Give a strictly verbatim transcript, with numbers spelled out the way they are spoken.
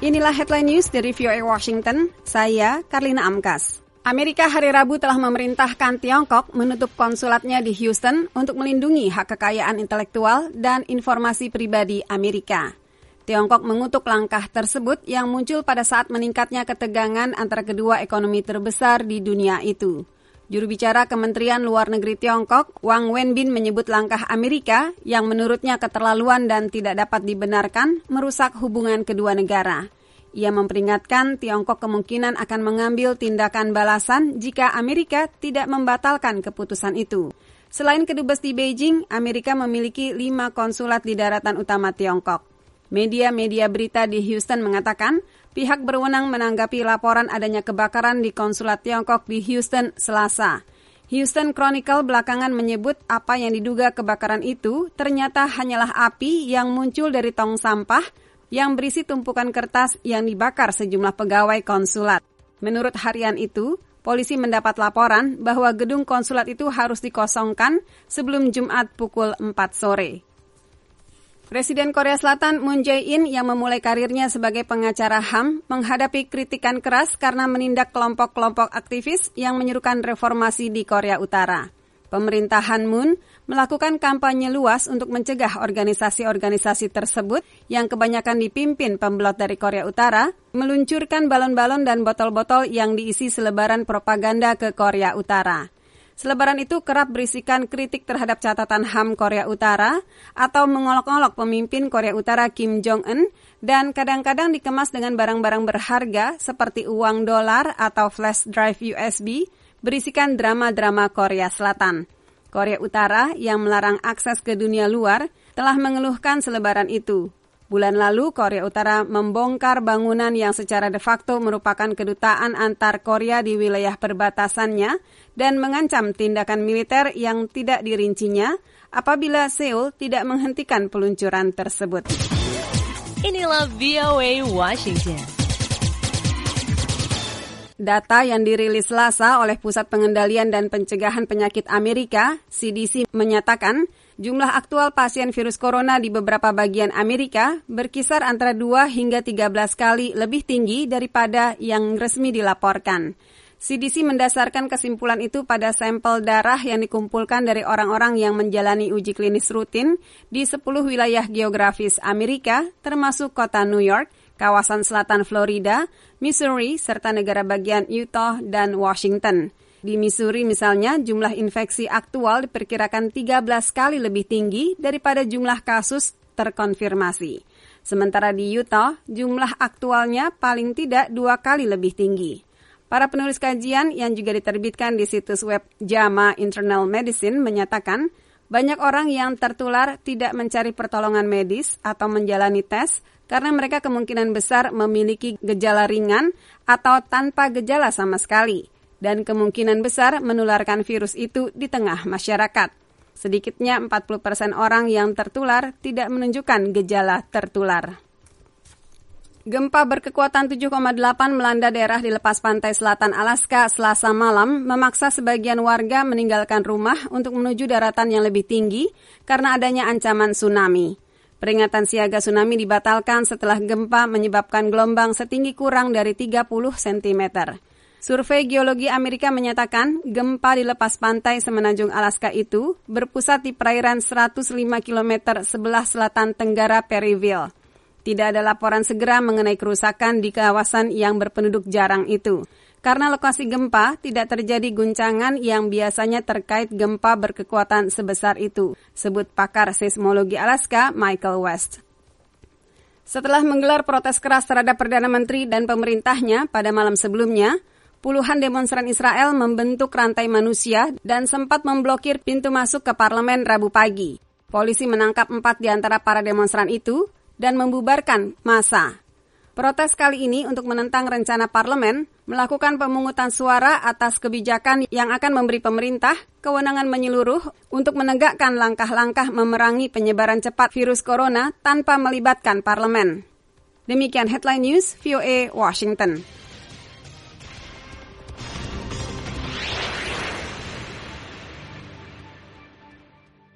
Inilah headline news dari V O A Washington, saya Karlina Amkas. Amerika hari Rabu telah memerintahkan Tiongkok menutup konsulatnya di Houston untuk melindungi hak kekayaan intelektual dan informasi pribadi Amerika. Tiongkok mengutuk langkah tersebut yang muncul pada saat meningkatnya ketegangan antara kedua ekonomi terbesar di dunia itu. Juru bicara Kementerian Luar Negeri Tiongkok, Wang Wenbin, menyebut langkah Amerika yang menurutnya keterlaluan dan tidak dapat dibenarkan merusak hubungan kedua negara. Ia memperingatkan Tiongkok kemungkinan akan mengambil tindakan balasan jika Amerika tidak membatalkan keputusan itu. Selain kedubes di Beijing, Amerika memiliki lima konsulat di daratan utama Tiongkok. Media-media berita di Houston mengatakan pihak berwenang menanggapi laporan adanya kebakaran di konsulat Tiongkok di Houston Selasa. Houston Chronicle belakangan menyebut apa yang diduga kebakaran itu ternyata hanyalah api yang muncul dari tong sampah yang berisi tumpukan kertas yang dibakar sejumlah pegawai konsulat. Menurut harian itu, polisi mendapat laporan bahwa gedung konsulat itu harus dikosongkan sebelum Jumat pukul empat sore. Presiden Korea Selatan Moon Jae-in yang memulai karirnya sebagai pengacara H A M menghadapi kritikan keras karena menindak kelompok-kelompok aktivis yang menyerukan reformasi di Korea Utara. Pemerintahan Moon melakukan kampanye luas untuk mencegah organisasi-organisasi tersebut yang kebanyakan dipimpin pembelot dari Korea Utara meluncurkan balon-balon dan botol-botol yang diisi selebaran propaganda ke Korea Utara. Selebaran itu kerap berisikan kritik terhadap catatan H A M Korea Utara atau mengolok-olok pemimpin Korea Utara Kim Jong-un dan kadang-kadang dikemas dengan barang-barang berharga seperti uang dolar atau flash drive U S B berisikan drama-drama Korea Selatan. Korea Utara yang melarang akses ke dunia luar telah mengeluhkan selebaran itu. Bulan lalu, Korea Utara membongkar bangunan yang secara de facto merupakan kedutaan antar Korea di wilayah perbatasannya dan mengancam tindakan militer yang tidak dirincinya apabila Seoul tidak menghentikan peluncuran tersebut. Inilah V O A Washington. Data yang dirilis Selasa oleh Pusat Pengendalian dan Pencegahan Penyakit Amerika, C D C, menyatakan jumlah aktual pasien virus corona di beberapa bagian Amerika berkisar antara dua hingga tiga belas kali lebih tinggi daripada yang resmi dilaporkan. C D C mendasarkan kesimpulan itu pada sampel darah yang dikumpulkan dari orang-orang yang menjalani uji klinis rutin di sepuluh wilayah geografis Amerika, termasuk kota New York, kawasan selatan Florida, Missouri, serta negara bagian Utah dan Washington. Di Missouri misalnya, jumlah infeksi aktual diperkirakan tiga belas kali lebih tinggi daripada jumlah kasus terkonfirmasi. Sementara di Utah, jumlah aktualnya paling tidak dua kali lebih tinggi. Para penulis kajian yang juga diterbitkan di situs web J A M A Internal Medicine menyatakan banyak orang yang tertular tidak mencari pertolongan medis atau menjalani tes karena mereka kemungkinan besar memiliki gejala ringan atau tanpa gejala sama sekali, dan kemungkinan besar menularkan virus itu di tengah masyarakat. Sedikitnya empat puluh persen orang yang tertular tidak menunjukkan gejala tertular. Gempa berkekuatan tujuh koma delapan melanda daerah di lepas pantai selatan Alaska Selasa malam, memaksa sebagian warga meninggalkan rumah untuk menuju daratan yang lebih tinggi karena adanya ancaman tsunami. Peringatan siaga tsunami dibatalkan setelah gempa menyebabkan gelombang setinggi kurang dari tiga puluh sentimeter. Survei Geologi Amerika menyatakan gempa di lepas pantai semenanjung Alaska itu berpusat di perairan seratus lima kilometer sebelah selatan tenggara Perryville. Tidak ada laporan segera mengenai kerusakan di kawasan yang berpenduduk jarang itu. Karena lokasi gempa, tidak terjadi guncangan yang biasanya terkait gempa berkekuatan sebesar itu, sebut pakar seismologi Alaska Michael West. Setelah menggelar protes keras terhadap Perdana Menteri dan pemerintahnya pada malam sebelumnya, puluhan demonstran Israel membentuk rantai manusia dan sempat memblokir pintu masuk ke parlemen Rabu pagi. Polisi menangkap empat di antara para demonstran itu dan membubarkan massa. Protes kali ini untuk menentang rencana parlemen melakukan pemungutan suara atas kebijakan yang akan memberi pemerintah kewenangan menyeluruh untuk menegakkan langkah-langkah memerangi penyebaran cepat virus corona tanpa melibatkan parlemen. Demikian headline news V O A Washington.